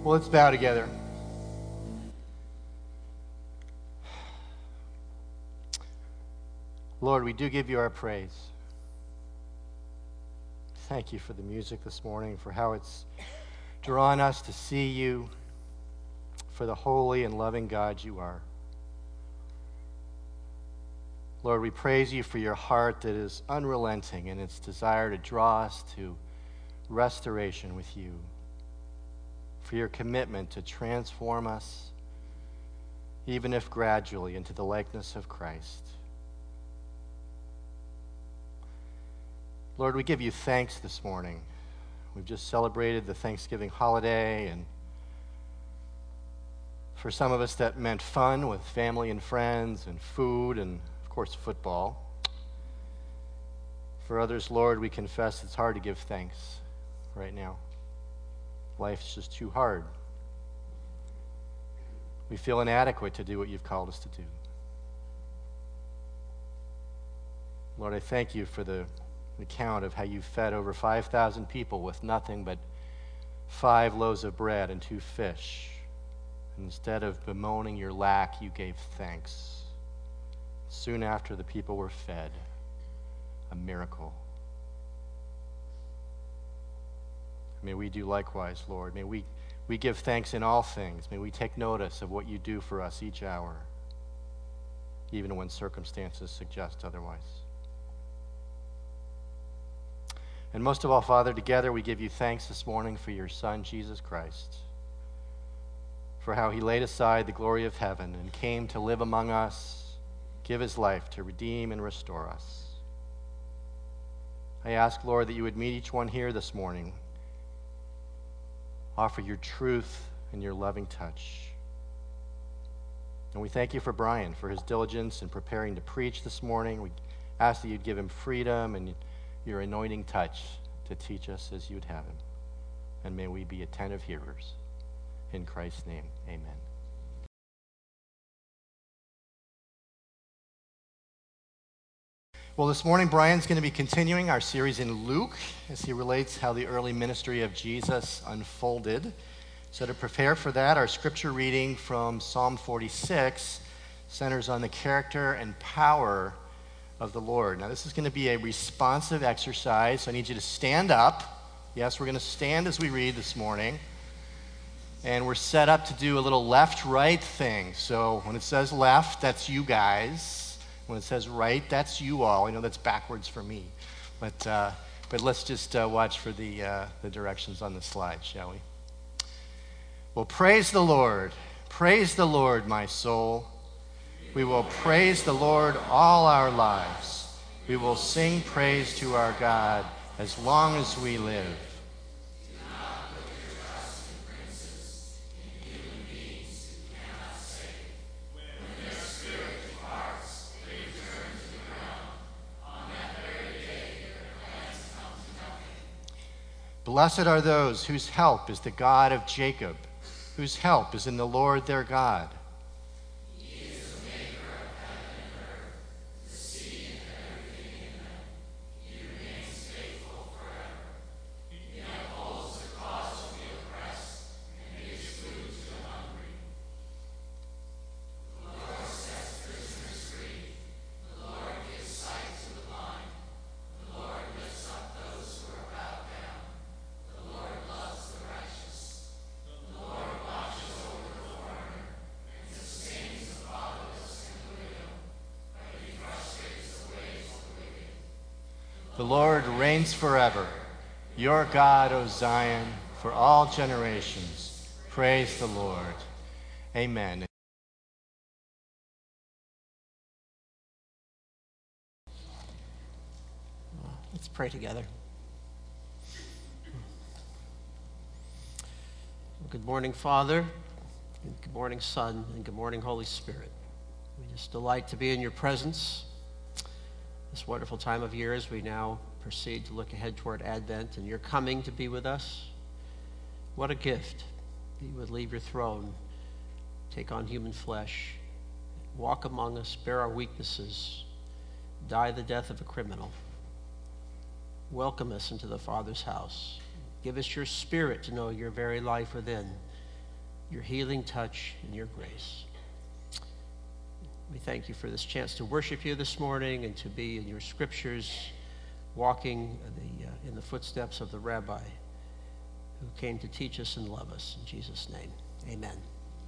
Well, let's bow together. Lord, we do give you our praise. Thank you for the music this morning, for how it's drawn us to see you, for the holy and loving God you are. Lord, we praise you for your heart that is unrelenting in its desire to draw us to restoration with you, for your commitment to transform us, even if gradually, into the likeness of Christ. Lord, we give you thanks this morning. We've just celebrated the Thanksgiving holiday, and for some of us that meant fun with family and friends and food and, of course, football. For others, Lord, we confess it's hard to give thanks right now. Life's just too hard. We feel inadequate to do what you've called us to do. Lord, I thank you for the account of how you fed over 5,000 people with nothing but 5 loaves of bread and 2 fish. Instead of bemoaning your lack, you gave thanks. Soon after the people were fed, a miracle. May we do likewise, Lord. May we give thanks in all things. May we take notice of what you do for us each hour, even when circumstances suggest otherwise. And most of all, Father, together we give you thanks this morning for your Son, Jesus Christ, for how he laid aside the glory of heaven and came to live among us, give his life to redeem and restore us. I ask, Lord, that you would meet each one here this morning, offer your truth and your loving touch. And we thank you for Brian, for his diligence in preparing to preach this morning. We ask that you'd give him freedom and your anointing touch to teach us as you'd have him. And may we be attentive hearers. In Christ's name, amen. Well, this morning, Brian's going to be continuing our series in Luke as he relates how the early ministry of Jesus unfolded. So to prepare for that, our scripture reading from Psalm 46 centers on the character and power of the Lord. Now, this is going to be a responsive exercise, so I need you to stand up. Yes, we're going to stand as we read this morning. And we're set up to do a little left-right thing. So when it says left, that's you guys. When it says right, that's you all. I know that's backwards for me. But let's just watch for the directions on the slide, shall we? Well, praise the Lord. Praise the Lord, my soul. We will praise the Lord all our lives. We will sing praise to our God as long as we live. Blessed are those whose help is the God of Jacob, whose help is in the Lord their God. He is the maker of heaven and earth, the sea and everything in them. He remains faithful forever. He upholds the cause of the oppressed and gives food to the hungry. The Lord sets prisoners free. The Lord gives sight to the blind. The Lord lifts up those who are bowed down. The Lord loves the righteous. The Lord watches over the foreigner and sustains the fatherless and the widow, but he frustrates the ways of the wicked. The Lord reigns forever. Your God, O Zion, for all generations. Praise the Lord. Amen. Let's pray together. Good morning, Father, and good morning, Son, and good morning, Holy Spirit. We just delight to be in your presence this wonderful time of year as we now proceed to look ahead toward Advent and your coming to be with us. What a gift that you would leave your throne, take on human flesh, walk among us, bear our weaknesses, die the death of a criminal. Welcome us into the Father's house. Give us your Spirit to know your very life within, your healing touch and your grace. We thank you for this chance to worship you this morning and to be in your scriptures, walking in the footsteps of the rabbi who came to teach us and love us. In Jesus' name, amen.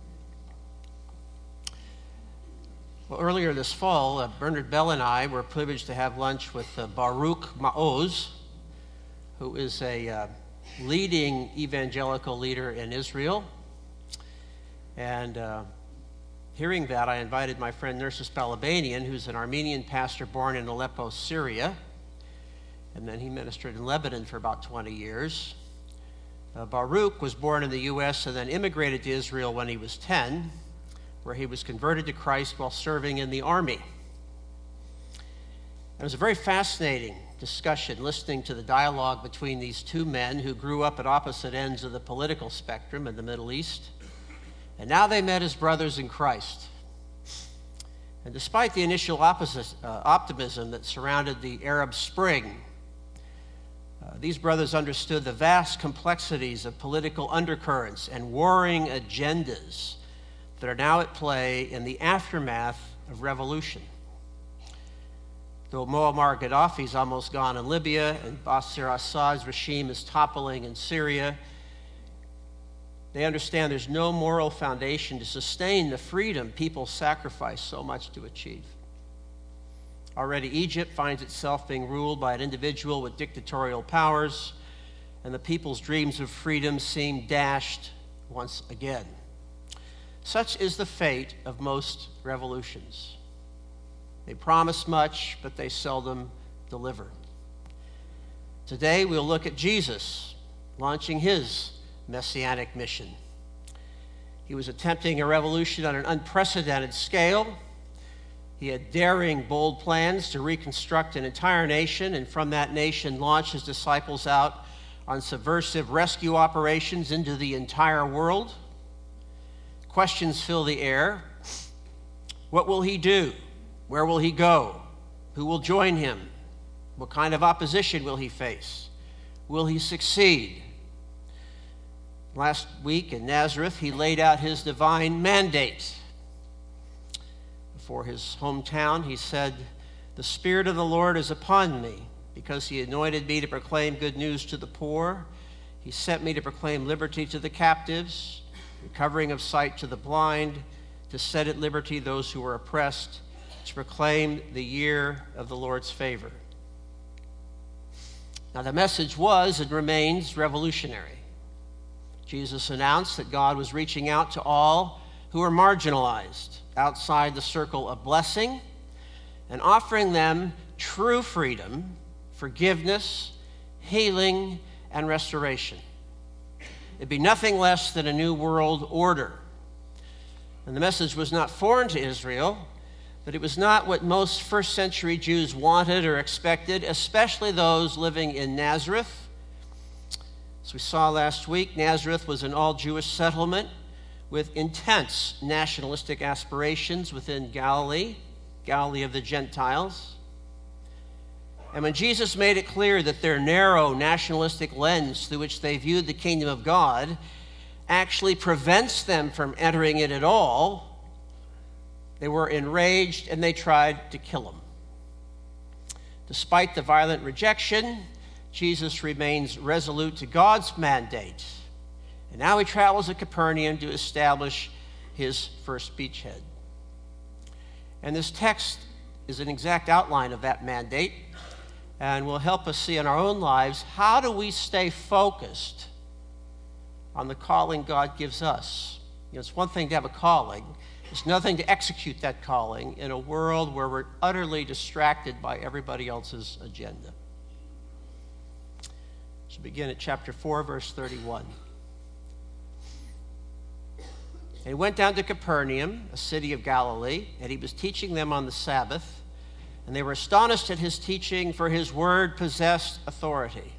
Well, earlier this fall, Bernard Bell and I were privileged to have lunch with Baruch Maoz, who is a leading evangelical leader in Israel. And hearing that, I invited my friend Nerses Balabanian, who's an Armenian pastor born in Aleppo, Syria. And then he ministered in Lebanon for about 20 years. Baruch was born in the U.S. and then immigrated to Israel when he was 10, where he was converted to Christ while serving in the army. It was a very fascinating discussion, listening to the dialogue between these two men who grew up at opposite ends of the political spectrum in the Middle East. And now they met as brothers in Christ. And despite the initial optimism that surrounded the Arab Spring, these brothers understood the vast complexities of political undercurrents and warring agendas that are now at play in the aftermath of revolution. Though Muammar Gaddafi is almost gone in Libya and Bashar Assad's regime is toppling in Syria, they understand there's no moral foundation to sustain the freedom people sacrifice so much to achieve. Already Egypt finds itself being ruled by an individual with dictatorial powers, and the people's dreams of freedom seem dashed once again. Such is the fate of most revolutions. They promise much, but they seldom deliver. Today, we'll look at Jesus launching his messianic mission. He was attempting a revolution on an unprecedented scale. He had daring, bold plans to reconstruct an entire nation, and from that nation launch his disciples out on subversive rescue operations into the entire world. Questions fill the air. What will he do? Where will he go? Who will join him? What kind of opposition will he face? Will he succeed? Last week in Nazareth, he laid out his divine mandate. For his hometown, he said, "The Spirit of the Lord is upon me, because he anointed me to proclaim good news to the poor. He sent me to proclaim liberty to the captives, recovering of sight to the blind, to set at liberty those who are oppressed, to proclaim the year of the Lord's favor." Now, the message was and remains revolutionary. Jesus announced that God was reaching out to all who are marginalized outside the circle of blessing and offering them true freedom, forgiveness, healing, and restoration. It'd be nothing less than a new world order. And the message was not foreign to Israel, but it was not what most first century Jews wanted or expected, especially those living in Nazareth. As we saw last week, Nazareth was an all-Jewish settlement with intense nationalistic aspirations within Galilee of the Gentiles. And when Jesus made it clear that their narrow nationalistic lens through which they viewed the kingdom of God actually prevents them from entering it at all, they were enraged and they tried to kill him. Despite the violent rejection, Jesus remains resolute to God's mandate. And now he travels to Capernaum to establish his first beachhead. And this text is an exact outline of that mandate and will help us see in our own lives, how do we stay focused on the calling God gives us? You know, it's one thing to have a calling. It's nothing to execute that calling in a world where we're utterly distracted by everybody else's agenda. So begin at chapter 4, verse 31. And he went down to Capernaum, a city of Galilee, and he was teaching them on the Sabbath. And they were astonished at his teaching, for his word possessed authority.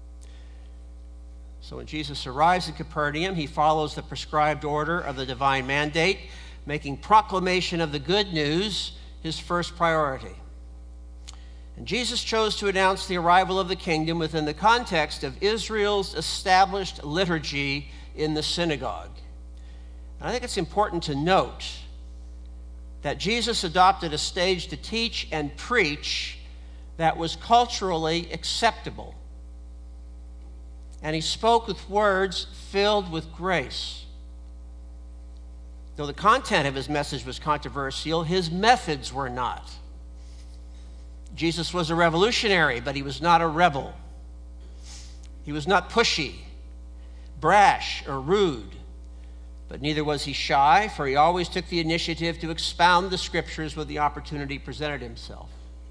So when Jesus arrives in Capernaum, he follows the prescribed order of the divine mandate, making proclamation of the good news his first priority. And Jesus chose to announce the arrival of the kingdom within the context of Israel's established liturgy in the synagogue. And I think it's important to note that Jesus adopted a stage to teach and preach that was culturally acceptable. And he spoke with words filled with grace. Though the content of his message was controversial, his methods were not. Jesus was a revolutionary, but he was not a rebel. He was not pushy, brash, or rude. But neither was he shy, for he always took the initiative to expound the scriptures when the opportunity presented himself.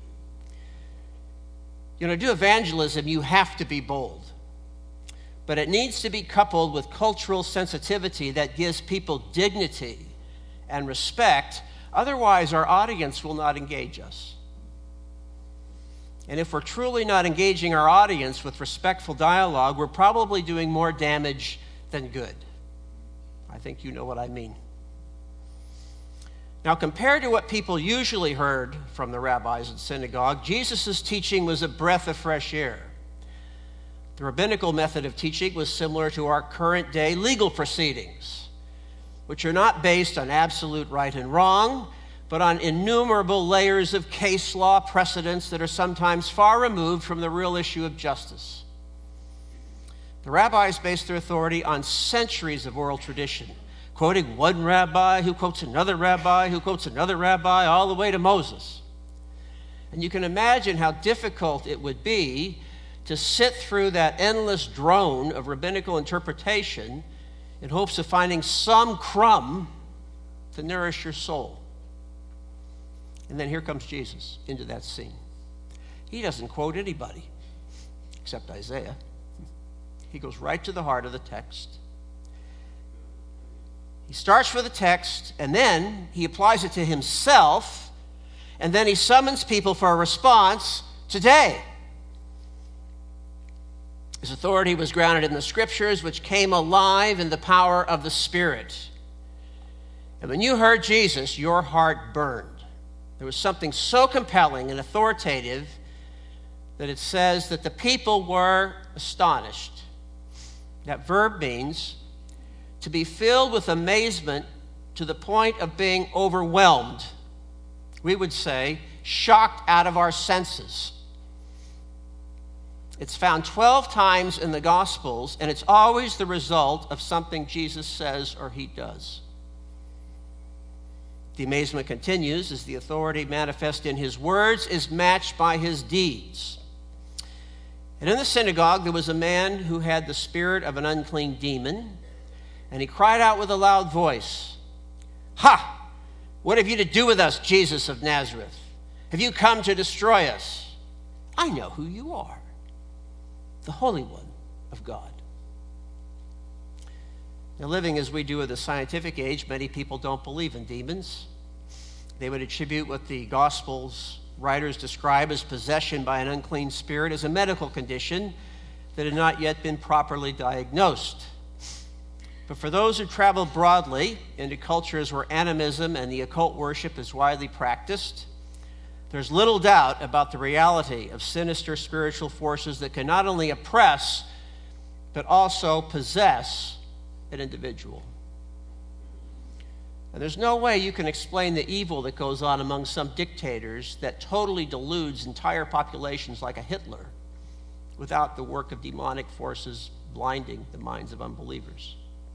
To do evangelism, you have to be bold. But it needs to be coupled with cultural sensitivity that gives people dignity and respect. Otherwise, our audience will not engage us. And if we're truly not engaging our audience with respectful dialogue, we're probably doing more damage than good. I think you know what I mean. Now, compared to what people usually heard from the rabbis in synagogue, Jesus' teaching was a breath of fresh air. The rabbinical method of teaching was similar to our current day legal proceedings, which are not based on absolute right and wrong, but on innumerable layers of case law precedents that are sometimes far removed from the real issue of justice. The rabbis based their authority on centuries of oral tradition, quoting one rabbi who quotes another rabbi who quotes another rabbi, all the way to Moses. And you can imagine how difficult it would be to sit through that endless drone of rabbinical interpretation in hopes of finding some crumb to nourish your soul. And then here comes Jesus into that scene. He doesn't quote anybody except Isaiah. He goes right to the heart of the text. He starts with the text, and then he applies it to himself, and then he summons people for a response today. His authority was grounded in the scriptures, which came alive in the power of the Spirit. And when you heard Jesus, your heart burned. There was something so compelling and authoritative that it says that the people were astonished. That verb means to be filled with amazement to the point of being overwhelmed. We would say, shocked out of our senses. It's found 12 times in the Gospels, and it's always the result of something Jesus says or he does. The amazement continues as the authority manifest in his words is matched by his deeds. And in the synagogue, there was a man who had the spirit of an unclean demon, and he cried out with a loud voice, "Ha! What have you to do with us, Jesus of Nazareth? Have you come to destroy us? I know who you are, the Holy One of God." Now, living as we do in the scientific age, many people don't believe in demons. They would attribute what the Gospels writers describe as possession by an unclean spirit as a medical condition that had not yet been properly diagnosed. But for those who travel broadly into cultures where animism and the occult worship is widely practiced, there's little doubt about the reality of sinister spiritual forces that can not only oppress, but also possess an individual. And there's no way you can explain the evil that goes on among some dictators that totally deludes entire populations like a Hitler without the work of demonic forces blinding the minds of unbelievers.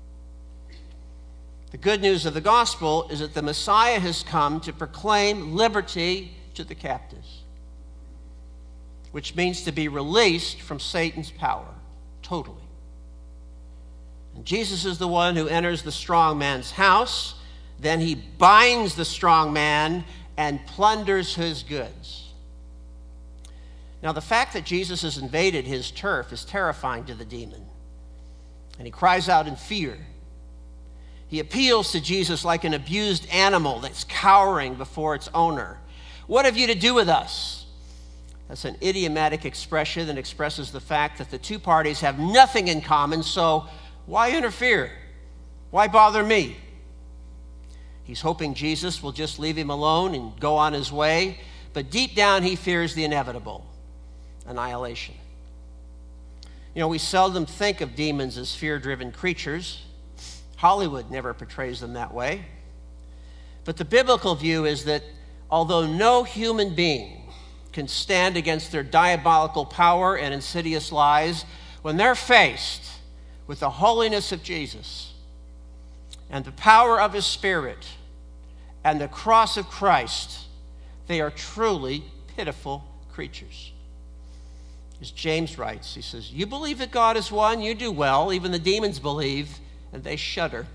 The good news of the gospel is that the Messiah has come to proclaim liberty to the captives, which means to be released from Satan's power, totally. And Jesus is the one who enters the strong man's house, then he binds the strong man and plunders his goods. Now, the fact that Jesus has invaded his turf is terrifying to the demon, and he cries out in fear. He appeals to Jesus like an abused animal that's cowering before its owner. "What have you to do with us?" That's an idiomatic expression that expresses the fact that the two parties have nothing in common, so why interfere? Why bother me? He's hoping Jesus will just leave him alone and go on his way, but deep down he fears the inevitable, annihilation. We seldom think of demons as fear-driven creatures. Hollywood never portrays them that way. But the biblical view is that although no human being can stand against their diabolical power and insidious lies, when they're faced with the holiness of Jesus and the power of his Spirit and the cross of Christ, they are truly pitiful creatures. As James writes, he says, "You believe that God is one, you do well. Even the demons believe, and they shudder."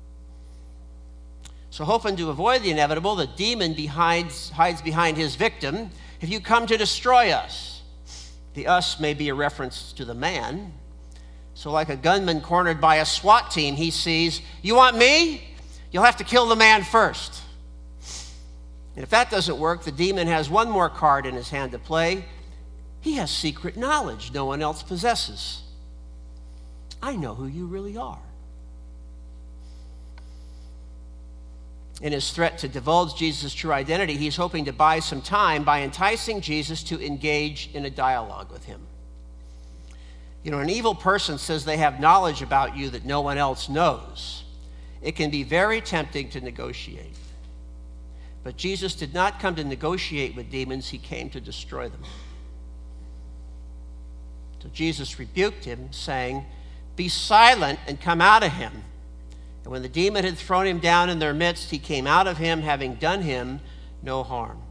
So hoping to avoid the inevitable, the demon hides behind his victim. "If you come to destroy us," the "us" may be a reference to the man. So like a gunman cornered by a SWAT team, he sees, "You want me? You'll have to kill the man first." And if that doesn't work, the demon has one more card in his hand to play. He has secret knowledge no one else possesses. "I know who you really are." In his threat to divulge Jesus' true identity, he's hoping to buy some time by enticing Jesus to engage in a dialogue with him. You know, an evil person says they have knowledge about you that no one else knows. It can be very tempting to negotiate. But Jesus did not come to negotiate with demons, he came to destroy them. So Jesus rebuked him, saying, "Be silent and come out of him." And when the demon had thrown him down in their midst, he came out of him, having done him no harm.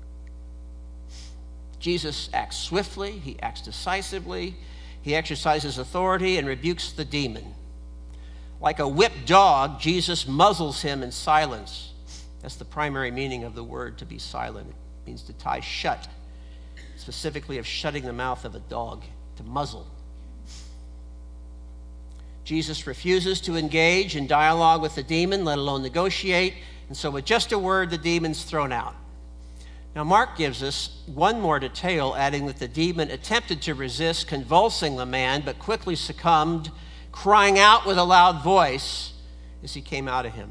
Jesus acts swiftly, he acts decisively, he exercises authority and rebukes the demon. Like a whipped dog, Jesus muzzles him in silence. That's the primary meaning of the word to be silent. It means to tie shut, specifically of shutting the mouth of a dog, to muzzle. Jesus refuses to engage in dialogue with the demon, let alone negotiate, and so with just a word, the demon's thrown out. Now, Mark gives us one more detail, adding that the demon attempted to resist, convulsing the man, but quickly succumbed, crying out with a loud voice as he came out of him.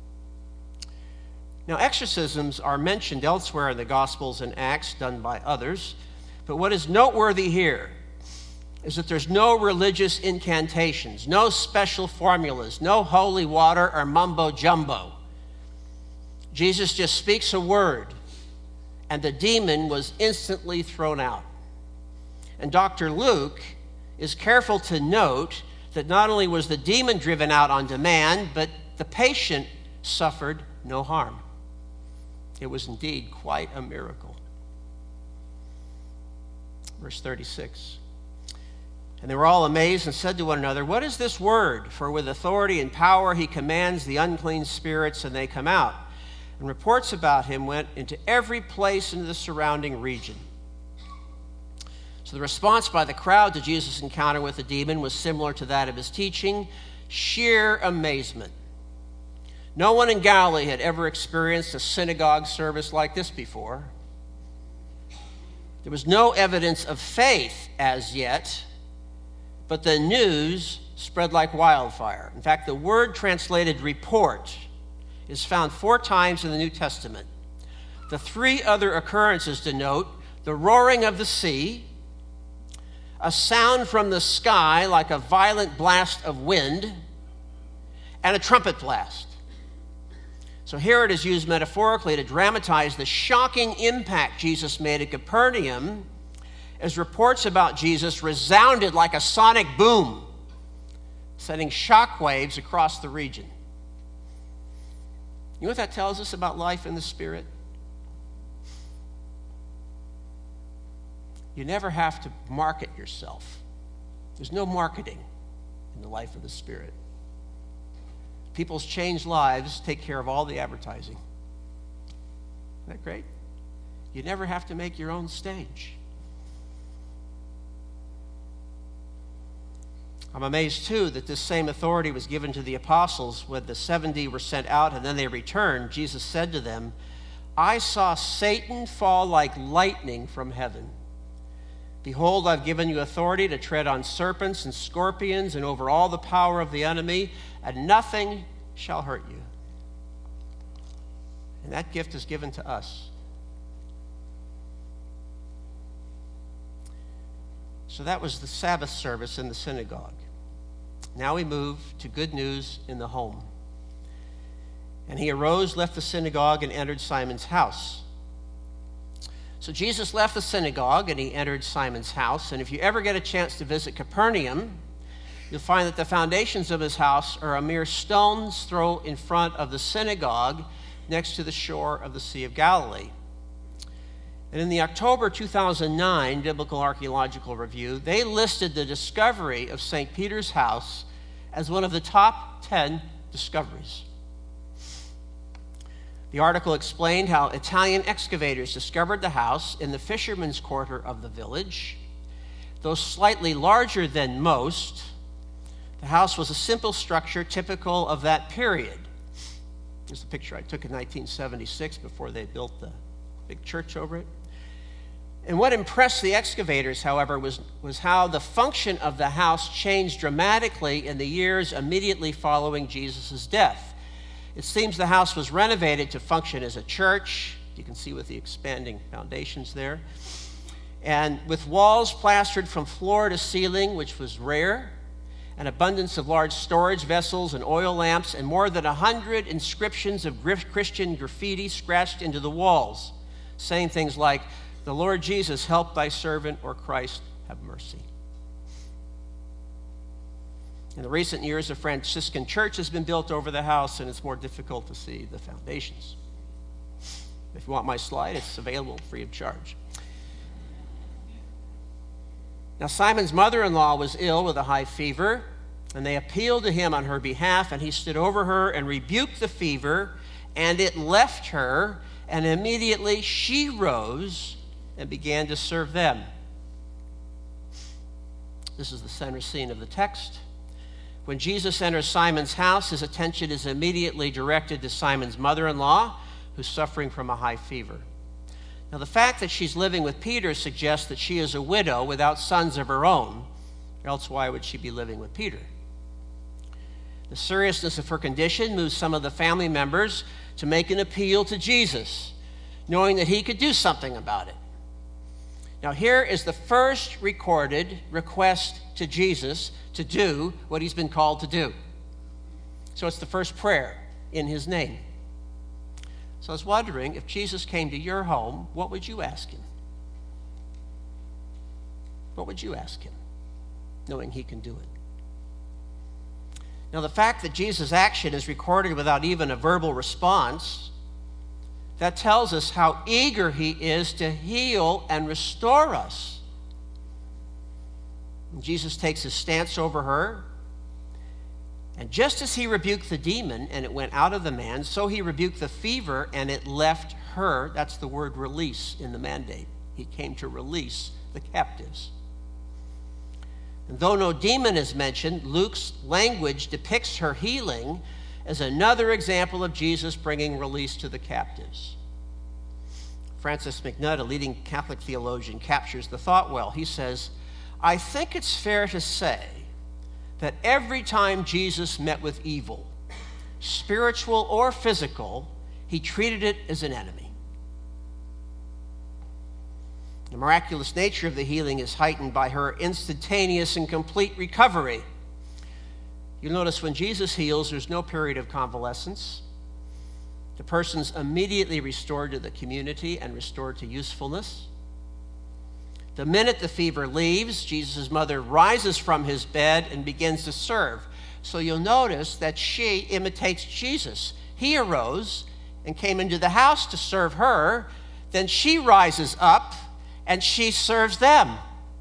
Now, exorcisms are mentioned elsewhere in the Gospels and Acts, done by others, but what is noteworthy here is that there's no religious incantations, no special formulas, no holy water or mumbo-jumbo. Jesus just speaks a word, and the demon was instantly thrown out. And Dr. Luke is careful to note that not only was the demon driven out on demand, but the patient suffered no harm. It was indeed quite a miracle. Verse 36. And they were all amazed and said to one another, "What is this word? For with authority and power he commands the unclean spirits, and they come out." And reports about him went into every place in the surrounding region. So the response by the crowd to Jesus' encounter with the demon was similar to that of his teaching: sheer amazement. No one in Galilee had ever experienced a synagogue service like this before. There was no evidence of faith as yet, but the news spread like wildfire. In fact, the word translated report is found 4 times in the New Testament. The 3 other occurrences denote the roaring of the sea, a sound from the sky like a violent blast of wind, and a trumpet blast. So here it is used metaphorically to dramatize the shocking impact Jesus made at Capernaum, as reports about Jesus resounded like a sonic boom, sending shockwaves across the region. You know what that tells us about life in the Spirit? You never have to market yourself. There's no marketing in the life of the Spirit. People's changed lives take care of all the advertising. Isn't that great? You never have to make your own stage. I'm amazed, too, that this same authority was given to the apostles when the 70 were sent out and then they returned. Jesus said to them, "I saw Satan fall like lightning from heaven. Behold, I've given you authority to tread on serpents and scorpions and over all the power of the enemy, and nothing shall hurt you." And that gift is given to us. So that was the Sabbath service in the synagogue. Now we move to good news in the home. And he arose, left the synagogue, and entered Simon's house. So Jesus left the synagogue and he entered Simon's house. And if you ever get a chance to visit Capernaum, you'll find that the foundations of his house are a mere stone's throw in front of the synagogue next to the shore of the Sea of Galilee. And in the October 2009 Biblical Archaeological Review, they listed the discovery of St. Peter's house as one of the top 10 discoveries. The article explained how Italian excavators discovered the house in the fisherman's quarter of the village. Though slightly larger than most, the house was a simple structure typical of that period. Here's a picture I took in 1976 before they built the big church over it. And what impressed the excavators, however, was how the function of the house changed dramatically in the years immediately following Jesus' death. It seems the house was renovated to function as a church. You can see with the expanding foundations there. And with walls plastered from floor to ceiling, which was rare, an abundance of large storage vessels and oil lamps, and more than 100 inscriptions of Christian graffiti scratched into the walls, saying things like, "The Lord Jesus, help thy servant," or "Christ, have mercy." In the recent years, a Franciscan church has been built over the house, and it's more difficult to see the foundations. If you want my slide, it's available free of charge. Now, Simon's mother-in-law was ill with a high fever, and they appealed to him on her behalf, and he stood over her and rebuked the fever, and it left her, and immediately she rose and began to serve them. This is the center scene of the text. When Jesus enters Simon's house, his attention is immediately directed to Simon's mother-in-law, who's suffering from a high fever. Now, the fact that she's living with Peter suggests that she is a widow without sons of her own, else why would she be living with Peter? The seriousness of her condition moves some of the family members to make an appeal to Jesus, knowing that he could do something about it. Now, here is the first recorded request to Jesus to do what he's been called to do. So it's the first prayer in his name. So I was wondering, if Jesus came to your home, what would you ask him? What would you ask him, knowing he can do it? Now, the fact that Jesus' action is recorded without even a verbal response, that tells us how eager he is to heal and restore us. And Jesus takes his stance over her, and just as he rebuked the demon and it went out of the man, so he rebuked the fever and it left her. That's the word release in the mandate. He came to release the captives. And though no demon is mentioned, Luke's language depicts her healing as another example of Jesus bringing release to the captives. Francis McNutt, a leading Catholic theologian, captures the thought well. He says, "I think it's fair to say that every time Jesus met with evil, spiritual or physical, he treated it as an enemy." The miraculous nature of the healing is heightened by her instantaneous and complete recovery. You'll notice when Jesus heals, there's no period of convalescence. The person's immediately restored to the community and restored to usefulness. The minute the fever leaves, Jesus' mother rises from his bed and begins to serve. So you'll notice that she imitates Jesus. He arose and came into the house to serve her. Then she rises up and she serves them.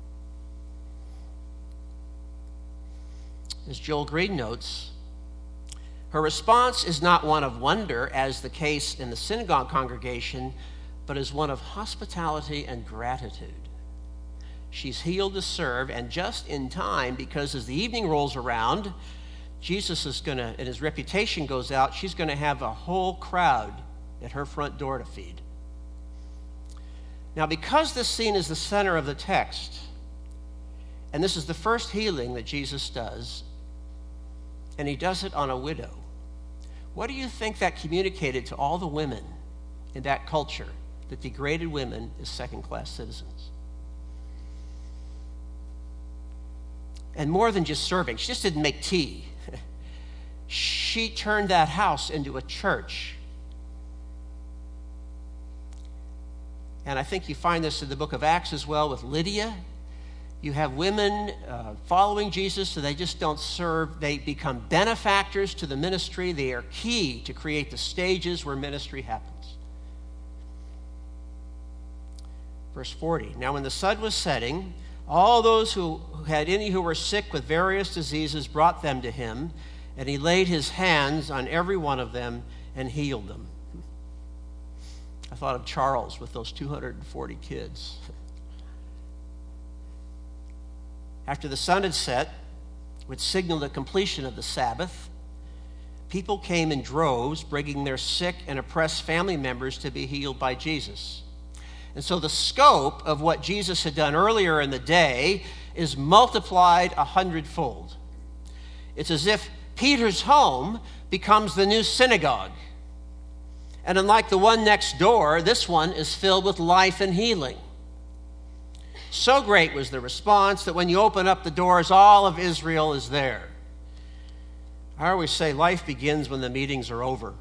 As Joel Green notes, her response is not one of wonder, as the case in the synagogue congregation, but is one of hospitality and gratitude. She's healed to serve, and just in time, because as the evening rolls around, Jesus is going to, and his reputation goes out, she's going to have a whole crowd at her front door to feed. Now, because this scene is the center of the text, and this is the first healing that Jesus does, and he does it on a widow, what do you think that communicated to all the women in that culture that degraded women as second-class citizens? And more than just serving, she just didn't make tea. She turned that house into a church. And I think you find this in the book of Acts as well with Lydia. You have women following Jesus, so they just don't serve. They become benefactors to the ministry. They are key to create the stages where ministry happens. Verse 40, now when the sun was setting, all those who had any who were sick with various diseases brought them to him, and he laid his hands on every one of them and healed them. I thought of Charles with those 240 kids. After the sun had set, which signaled the completion of the Sabbath, people came in droves, bringing their sick and oppressed family members to be healed by Jesus. And so the scope of what Jesus had done earlier in the day is multiplied 100-fold. It's as if Peter's home becomes the new synagogue. And unlike the one next door, this one is filled with life and healing. So great was the response that when you open up the doors, all of Israel is there. I always say life begins when the meetings are over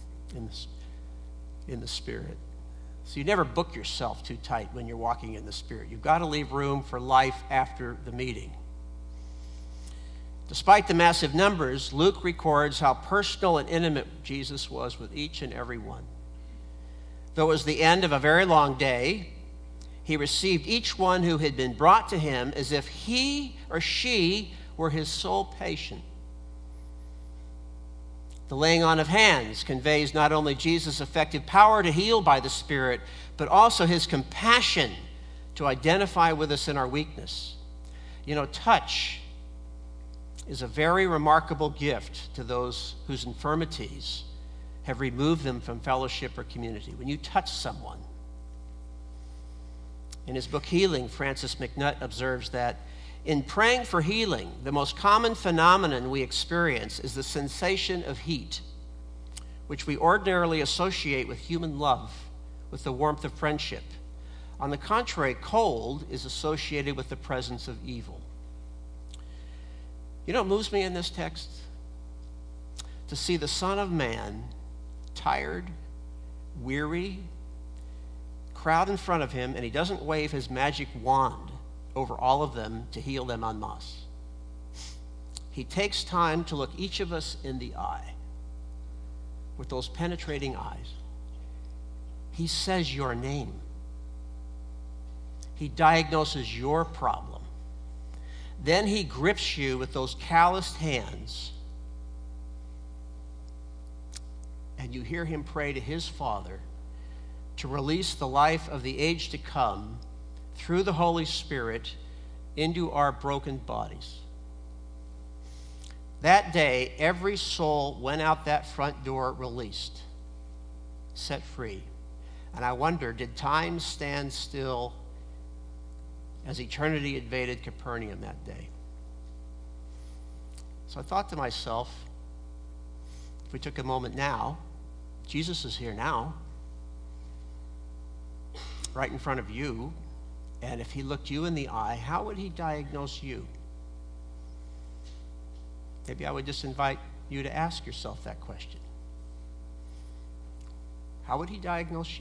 in the Spirit. So you never book yourself too tight when you're walking in the Spirit. You've got to leave room for life after the meeting. Despite the massive numbers, Luke records how personal and intimate Jesus was with each and every one. Though it was the end of a very long day, he received each one who had been brought to him as if he or she were his sole patient. The laying on of hands conveys not only Jesus' effective power to heal by the Spirit, but also his compassion to identify with us in our weakness. You know, touch is a very remarkable gift to those whose infirmities have removed them from fellowship or community. When you touch someone. In his book Healing, Francis McNutt observes that in praying for healing, the most common phenomenon we experience is the sensation of heat, which we ordinarily associate with human love, with the warmth of friendship. On the contrary, cold is associated with the presence of evil. You know what moves me in this text? To see the Son of Man, tired, weary, crowd in front of him, and he doesn't wave his magic wand over all of them to heal them en masse. He takes time to look each of us in the eye with those penetrating eyes. He says your name. He diagnoses your problem. Then he grips you with those calloused hands, and you hear him pray to his Father to release the life of the age to come through the Holy Spirit into our broken bodies. That day, every soul went out that front door released, set free. And I wonder, did time stand still as eternity invaded Capernaum that day? So I thought to myself, if we took a moment now, Jesus is here now, right in front of you, and if he looked you in the eye, how would he diagnose you? Maybe I would just invite you to ask yourself that question. How would he diagnose you?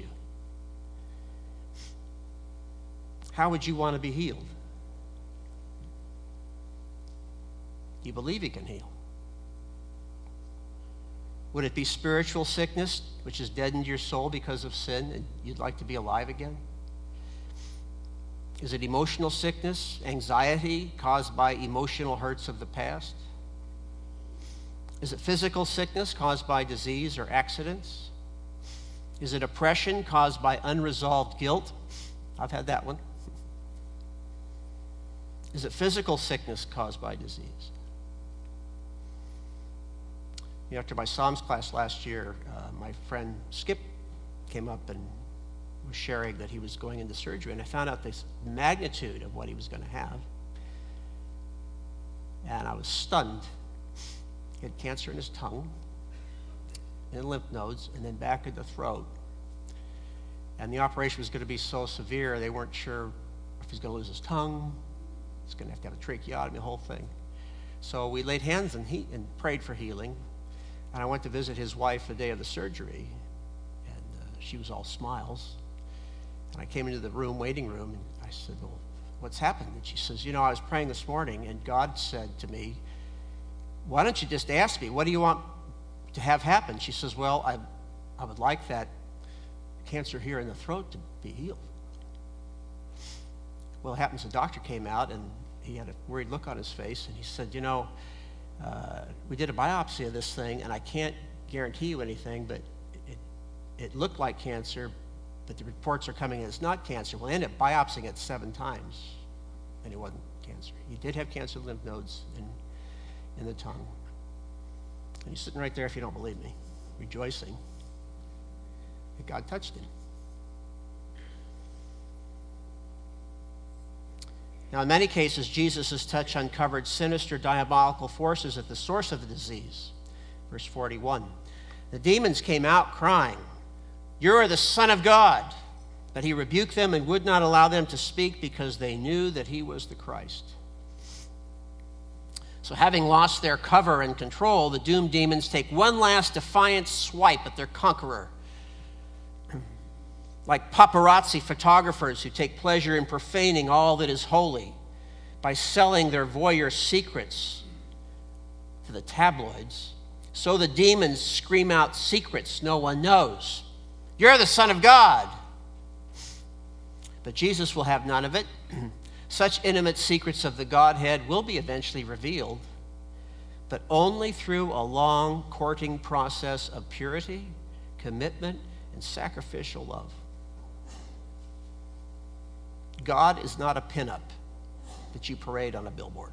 How would you want to be healed? Do you believe he can heal? Would it be spiritual sickness, which has deadened your soul because of sin, and you'd like to be alive again? Is it emotional sickness, anxiety caused by emotional hurts of the past? Is it physical sickness caused by disease or accidents? Is it oppression caused by unresolved guilt? I've had that one. Is it physical sickness caused by disease? You know, after my Psalms class last year, my friend Skip came up and was sharing that he was going into surgery, and I found out the magnitude of what he was going to have. And I was stunned. He had cancer in his tongue, in the lymph nodes, and then back of the throat. And the operation was going to be so severe, they weren't sure if he was going to lose his tongue, It's going to have a tracheotomy, the whole thing. So we laid hands and prayed for healing. And I went to visit his wife the day of the surgery, and she was all smiles. And I came into the waiting room, and I said, well, what's happened? And she says, I was praying this morning, and God said to me, why don't you just ask me, what do you want to have happen? She says, well, I would like that cancer here in the throat to be healed. Well, it happens the doctor came out, and he had a worried look on his face, and he said, we did a biopsy of this thing, and I can't guarantee you anything, but it looked like cancer, but the reports are coming in it's not cancer. We'll end up biopsying it 7 times, and it wasn't cancer. He did have cancer lymph nodes in the tongue. And he's sitting right there, if you don't believe me, rejoicing that God touched him. Now, in many cases, Jesus' touch uncovered sinister diabolical forces at the source of the disease. Verse 41. The demons came out crying, "You are the Son of God." But he rebuked them and would not allow them to speak because they knew that he was the Christ. So having lost their cover and control, the doomed demons take one last defiant swipe at their conqueror. Like paparazzi photographers who take pleasure in profaning all that is holy by selling their voyeur secrets to the tabloids, so the demons scream out secrets no one knows. You're the Son of God. But Jesus will have none of it. Such intimate secrets of the Godhead will be eventually revealed, but only through a long courting process of purity, commitment, and sacrificial love. God is not a pinup that you parade on a billboard.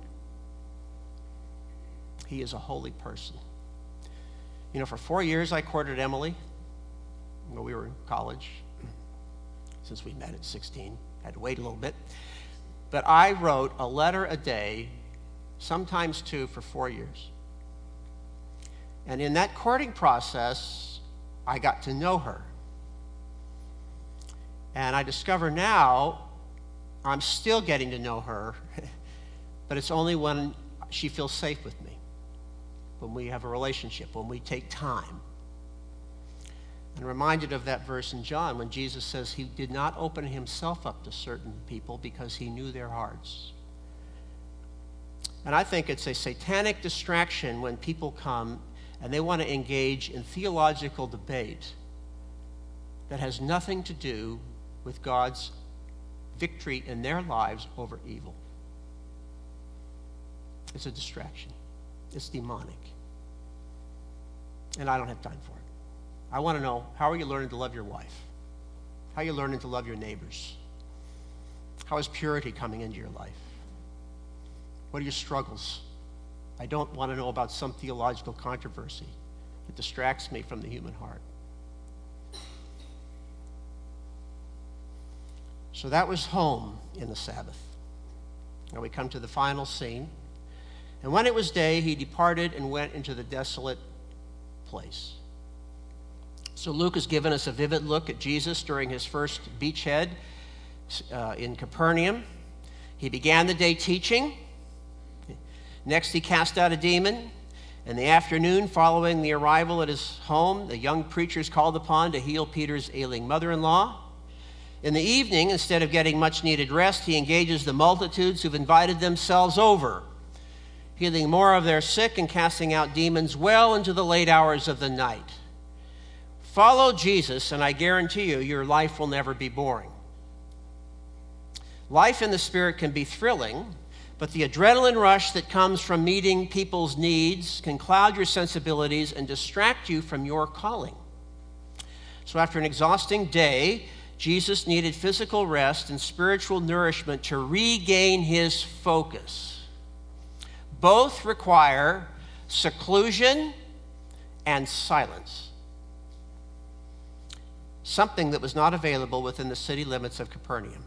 He is a holy person. For 4 years I courted Emily when we were in college. Since we met at 16, had to wait a little bit. But I wrote a letter a day, sometimes 2, for 4 years. And in that courting process, I got to know her. And I discover now I'm still getting to know her, but it's only when she feels safe with me, when we have a relationship, when we take time. I'm reminded of that verse in John when Jesus says he did not open himself up to certain people because he knew their hearts. And I think it's a satanic distraction when people come and they want to engage in theological debate that has nothing to do with God's victory in their lives over evil. It's a distraction. It's demonic. And I don't have time for it. I want to know, how are you learning to love your wife? How are you learning to love your neighbors? How is purity coming into your life? What are your struggles? I don't want to know about some theological controversy that distracts me from the human heart. So that was home in the Sabbath. Now we come to the final scene. And when it was day, he departed and went into the desolate place. So Luke has given us a vivid look at Jesus during his first beachhead in Capernaum. He began the day teaching. Next, he cast out a demon. In the afternoon, following the arrival at his home, the young preacher is called upon to heal Peter's ailing mother-in-law. In the evening, instead of getting much-needed rest, he engages the multitudes who've invited themselves over, healing more of their sick and casting out demons well into the late hours of the night. Follow Jesus, and I guarantee you, your life will never be boring. Life in the Spirit can be thrilling, but the adrenaline rush that comes from meeting people's needs can cloud your sensibilities and distract you from your calling. So after an exhausting day, Jesus needed physical rest and spiritual nourishment to regain his focus. Both require seclusion and silence, something that was not available within the city limits of Capernaum.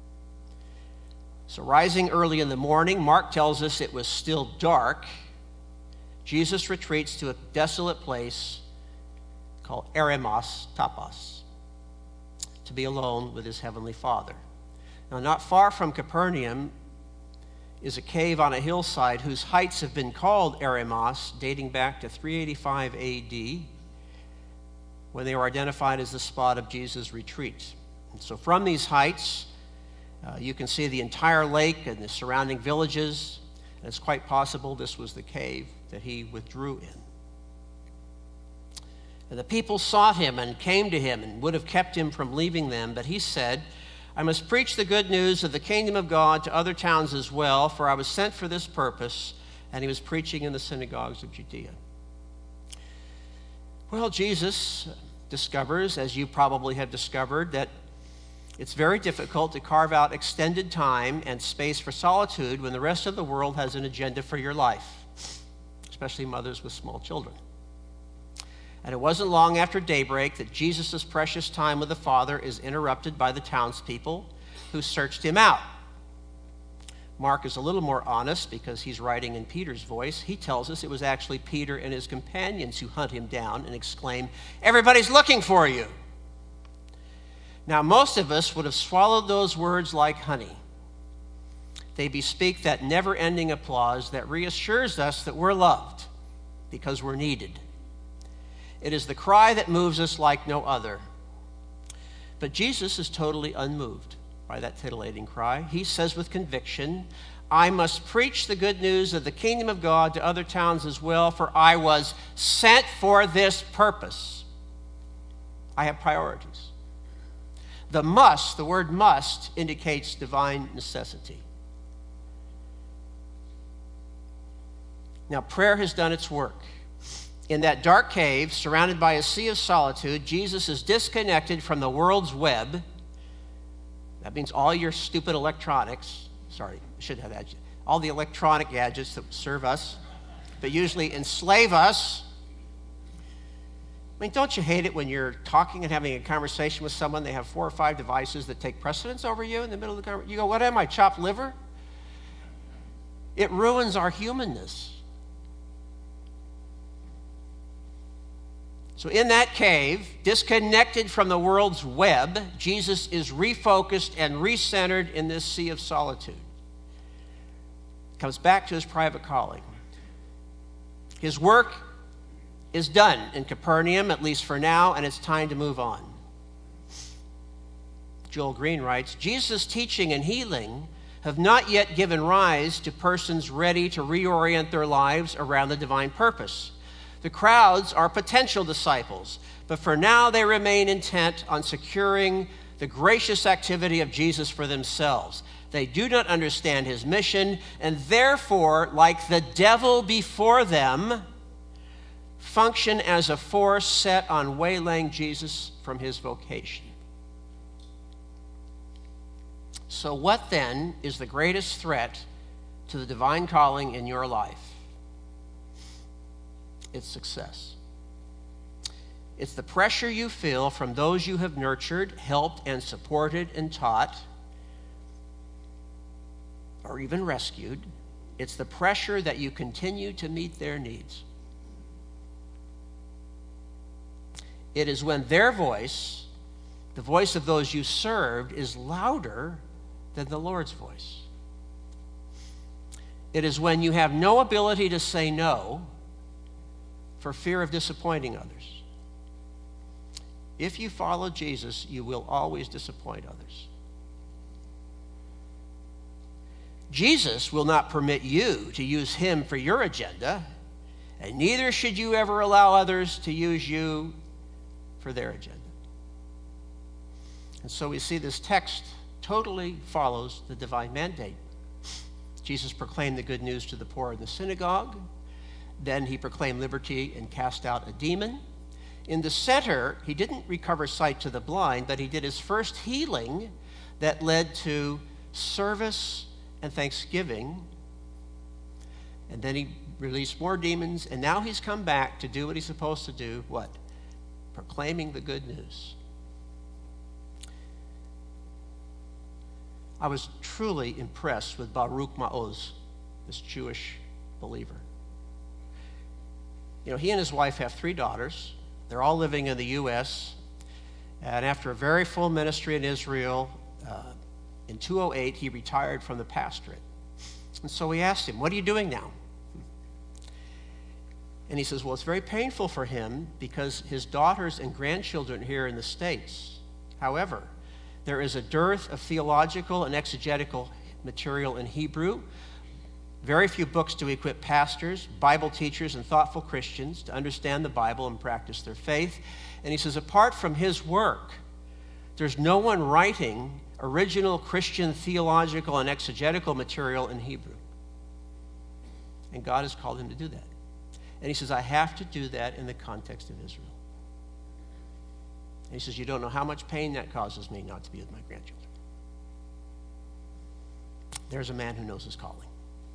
So rising early in the morning, Mark tells us it was still dark. Jesus retreats to a desolate place called Eremos Tapas to be alone with his heavenly Father. Now, not far from Capernaum is a cave on a hillside whose heights have been called Eremos, dating back to 385 A.D., when they were identified as the spot of Jesus' retreat. And so from these heights, you can see the entire lake and the surrounding villages, and it's quite possible this was the cave that he withdrew in. And the people sought him and came to him and would have kept him from leaving them, but he said, I must preach the good news of the kingdom of God to other towns as well, for I was sent for this purpose. And he was preaching in the synagogues of Judea. Well, Jesus discovers, as you probably have discovered, that it's very difficult to carve out extended time and space for solitude when the rest of the world has an agenda for your life, especially mothers with small children. And it wasn't long after daybreak that Jesus' precious time with the Father is interrupted by the townspeople who searched him out. Mark is a little more honest because he's writing in Peter's voice. He tells us it was actually Peter and his companions who hunt him down and exclaim, everybody's looking for you. Now, most of us would have swallowed those words like honey. They bespeak that never-ending applause that reassures us that we're loved because we're needed. It is the cry that moves us like no other. But Jesus is totally unmoved by that titillating cry. He says with conviction, I must preach the good news of the kingdom of God to other towns as well, for I was sent for this purpose. I have priorities. The word must, indicates divine necessity. Now, prayer has done its work. In that dark cave, surrounded by a sea of solitude, Jesus is disconnected from the world's web. That means all your stupid electronics. Sorry, I should have that. All the electronic gadgets that serve us, but usually enslave us. I mean, don't you hate it when you're talking and having a conversation with someone, they have 4 or 5 devices that take precedence over you in the middle of the conversation? You go, what am I, chopped liver? It ruins our humanness. So in that cave, disconnected from the world's web, Jesus is refocused and recentered in this sea of solitude. Comes back to his private calling. His work is done in Capernaum, at least for now, and it's time to move on. Joel Green writes, Jesus' teaching and healing have not yet given rise to persons ready to reorient their lives around the divine purpose. The crowds are potential disciples, but for now they remain intent on securing the gracious activity of Jesus for themselves. They do not understand his mission, and therefore, like the devil before them, function as a force set on waylaying Jesus from his vocation. So what then is the greatest threat to the divine calling in your life? It's success. It's the pressure you feel from those you have nurtured, helped, and supported and taught, or even rescued. It's the pressure that you continue to meet their needs. It is when their voice, the voice of those you served, is louder than the Lord's voice. It is when you have no ability to say no for fear of disappointing others. If you follow Jesus, you will always disappoint others. Jesus will not permit you to use him for your agenda, and neither should you ever allow others to use you for their agenda. And so we see this text totally follows the divine mandate. Jesus proclaimed the good news to the poor in the synagogue. Then he proclaimed liberty and cast out a demon. In the center, he didn't recover sight to the blind, but he did his first healing that led to service and thanksgiving. And then he released more demons, and now he's come back to do what he's supposed to do. What? Proclaiming the good news. I was truly impressed with Baruch Maoz, this Jewish believer. You know, he and his wife have 3 daughters. They're all living in the U.S. And after a very full ministry in Israel, in 2008, he retired from the pastorate. And so we asked him, what are you doing now? And he says, well, it's very painful for him because his daughters and grandchildren are here in the States. However, there is a dearth of theological and exegetical material in Hebrew. Very few books to equip pastors, Bible teachers, and thoughtful Christians to understand the Bible and practice their faith. And he says, apart from his work, there's no one writing original Christian theological and exegetical material in Hebrew. And God has called him to do that. And he says, I have to do that in the context of Israel. And he says, you don't know how much pain that causes me not to be with my grandchildren. There's a man who knows his calling.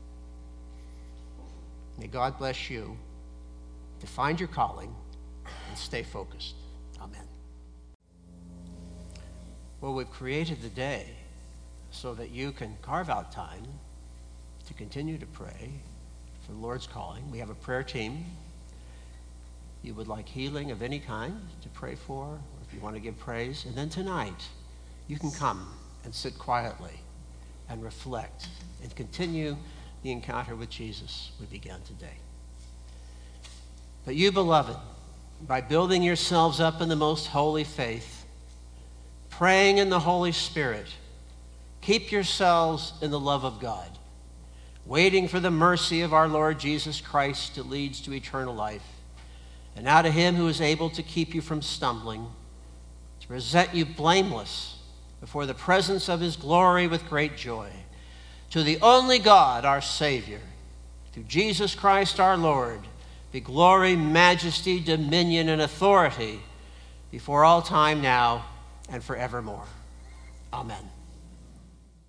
May God bless you to find your calling and stay focused. Amen. Well, we've created the day so that you can carve out time to continue to pray for the Lord's calling. We have a prayer team. You would like healing of any kind to pray for, or if you want to give praise. And then tonight, you can come and sit quietly and reflect and continue the encounter with Jesus we began today. But you, beloved, by building yourselves up in the most holy faith, praying in the Holy Spirit, keep yourselves in the love of God, waiting for the mercy of our Lord Jesus Christ that leads to eternal life. And now to him who is able to keep you from stumbling, to present you blameless before the presence of his glory with great joy. To the only God, our Savior, through Jesus Christ our Lord, be glory, majesty, dominion, and authority before all time now and forevermore. Amen.